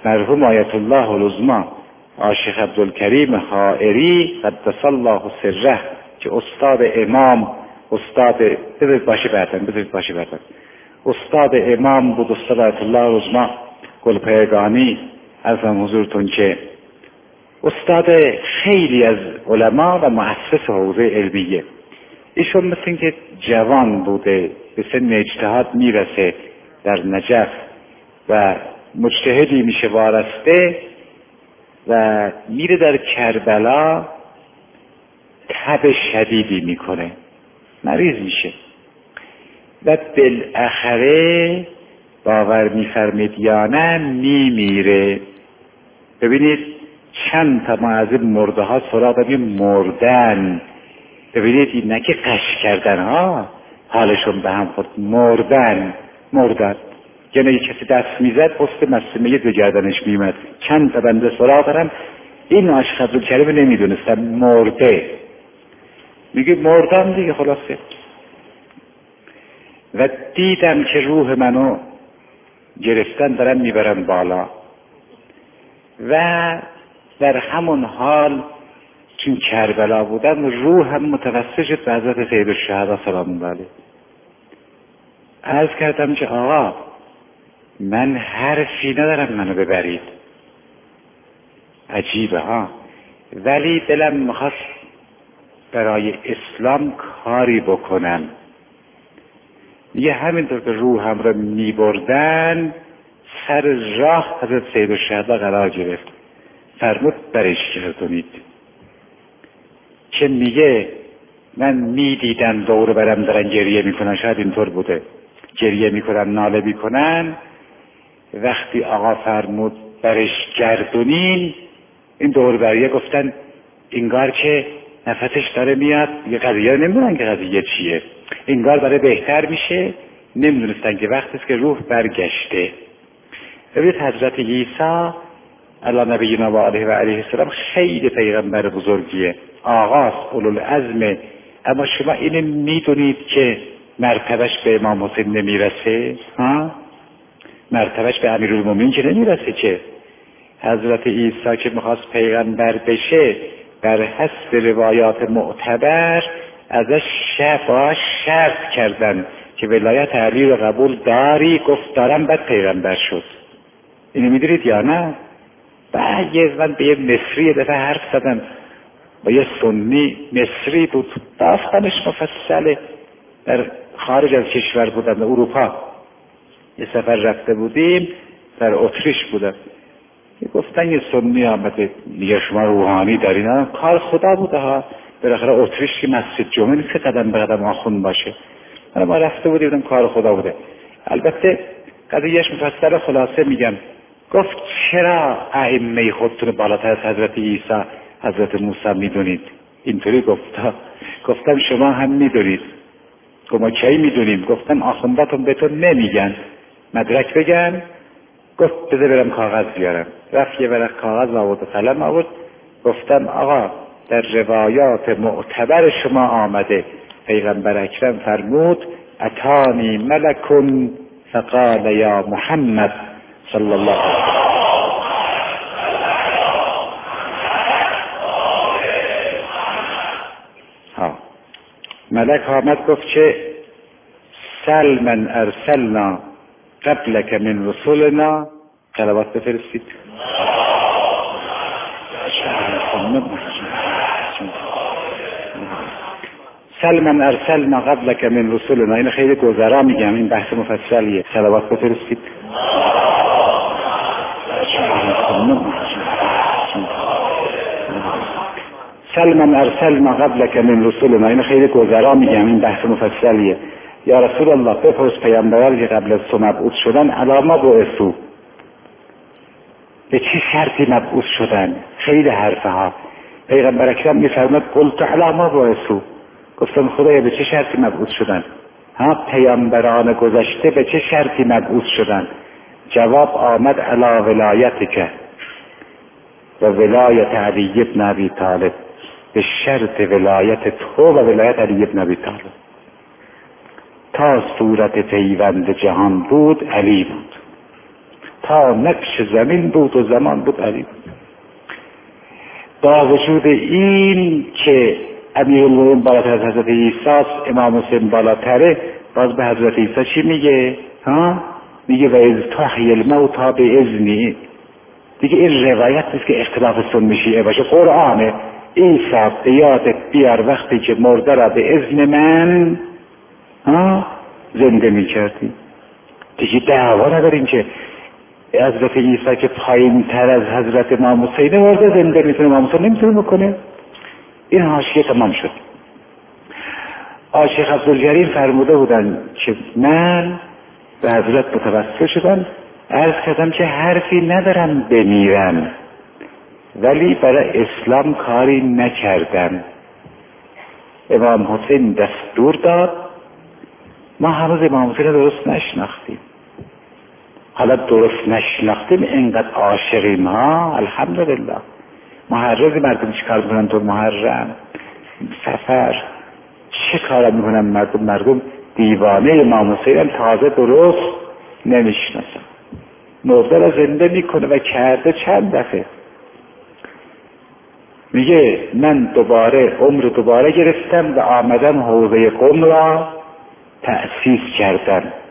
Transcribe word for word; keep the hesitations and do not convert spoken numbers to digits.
مرحوم آیت الله العظما عاشق عبدالکریم حائری قدس الله سره که استاد امام استاد بذارید باشه بعدن بذارید باشه بعدن استاد امام بود، استاد آیت الله العظما گلپایگانی عرضم حضورتون که استاد خیلی از علما و مؤسس حوزه علمیه. ایشون مثل این که جوان بوده به سن اجتهاد میرسه در نجف و مجتهدی میشه وارسته و میره در کربلا تب شدیدی میکنه، مریض میشه و بالاخره باور میفرمید یا نه میمیره. ببینید چند تا ما از این مرده ها سراغ داریم مردن. ببینید این نه که قش کردن ها، حالشون به هم خورد، مردن مردن. یعنی یک کسی دست میزد پست مسلمه دو گردنش میمد. چند تا بنده سراغ دارم این عاشق عبدالکریم نمیدونستم مرده، میگه مردم دیگه خلاصه. و دیدم که روح منو گرفتن دارم میبرم بالا و در همون حال چون کربلا بودم روحم متوسل شد به حضرت سیدالشهدا سلام الله علیه. عرض کردم که آقا من حرفی ندارم منو ببرید. عجیبه ها، ولی دلم میخواست برای اسلام کاری بکنم. یه همینطور که روحم رو میبردن سر راه حضرت سیدالشهدا قرار گرفت، فرمود برش گردونید. که میگه من میدیدم دور برم دارن گریه میکنن، شاید اینطور بوده، گریه میکنن ناله میکنن. وقتی آقا فرمود برش گردونین این دور بریه گفتن انگار که نفسش داره میاد، یه قضیه رو نمیدونن که قضیه چیه، انگار داره بهتر میشه، نمیدونستن که وقتی است که روح برگشته. ببینید حضرت عیسی علی نبینا و علیه و علیه السلام خیلی پیغمبر بزرگیه، آغاز اولوالعزمه، اما شما اینو میدونید که مرتبهش به امام حسین نمیرسه؟ ها؟ مرتبهش به امیرالمومنین که نمیرسه. که حضرت عیسی که میخواست پیغمبر بشه بر حسب روایات معتبر ازش شفاعت شرط کردن که ولایت علی رو قبول داری؟ گفت دارم، بعد پیغمبر شد. اینو میدونید یا نه؟ بعد یه من به یه مصری دفعه حرف زدم با یه سنی مصری بود، داستانش مفصله، در خارج از کشور بودم، در اروپا یه سفر رفته بودیم، در اتریش بودم. گفتن یه سنی آمده میگه شما روحانی دارین، نه کار خدا بوده ها، بالاخره اتریش که مسجد جمعه نیست که قدم به قدم آخوند باشه، ما رفته بودیم کار خدا بوده. البته قضیهش مفصل، خلاصه میگم. گفت چرا ائمه خودتون بالاتر از حضرت عیسی حضرت موسی میدونید؟ اینطوری گفتا. گفتم شما هم میدونید. گفت ما کی میدونیم؟ گفتم آخونداتون بهتون نمیگن، مدرک بگن. گفت بذار برم کاغذ بیارم. رفت یه ورق کاغذ آورد و قلم آورد. گفتم آقا در روایات معتبر شما آمده پیغمبر اکرم فرمود اتانی ملکن فقال یا محمد صلی الله علیه و ها ملک آمد گفت که سل من ارسلنا قبلک من رسولنا، صلوات بفرستید. سل من ارسلنا قبلک من رسولنا، این خیلی گذرا میگم، این بحث مفصلیه، صلوات بفرستید. سل من ارسلنا قبلک من رسولنا، این خیلی گذرا میگم، این بحث مفصلیه. یا رسول الله بپرس پیامبرانی که قبل از تو مبعوث شدن علاما بعثوا، به چه شرطی مبعوث شدن؟ خیلی حرفه ها. پیغمبر اکرم میفرماد قلت علاما بعثوا، گفتم خدایا به چه شرطی مبعوث شدن؟ ها پیامبران گذشته به چه شرطی مبعوث شدن؟ جواب آمد علی ولایتک و ولایت علی بن ابی طالب، به شرط ولایت تو و ولایت علی بن ابی طالب. تا صورت پیوند جهان بود علی بود، تا نقش زمین بود و زمان بود علی. با وجود این که امیرالمومنین بالاتر از حضرت عیسی است، امام حسین بالاتره، باز به حضرت عیسی چی میگه؟ ها؟ میگه و از تحیی الموتی باذنی. دیگه این روایت نیست که اختلاف سنی شیعه باشه، قرآنه. عیسی به یادت بیار وقتی که مرده را به اذن من ها زنده میکردی. دیگه دعوا نداریم که حضرت عیسی که پایین تر از حضرت امام حسین مرده زنده میتونه، امام حسین نمیتونه بکنه. این حاشیه تمام شد. آشیخ عبدالجلیل فرموده بودن که من به حضرت متوسل شدم، عرض کردم که حرفی ندارم بمیرم، ولی برای اسلام کاری نکردم. امام حسین دستور داد، ما هنوز امام حسین درست نشناختیم. حالا درست نشناختیم، اینقدر عاشقیم ها، الحمدلله. محرز مردم چی کار میکنن تو محرم سفر؟ چه کار میکنن مردم؟ مردم دیوانه امام حسین تازه درست نمیشناسن. مرده را زنده میکنه و کرده چند دفعه. میگه من دوباره عمر دوباره گرفتم و آمدم حوزه قم را تأسیس کردم.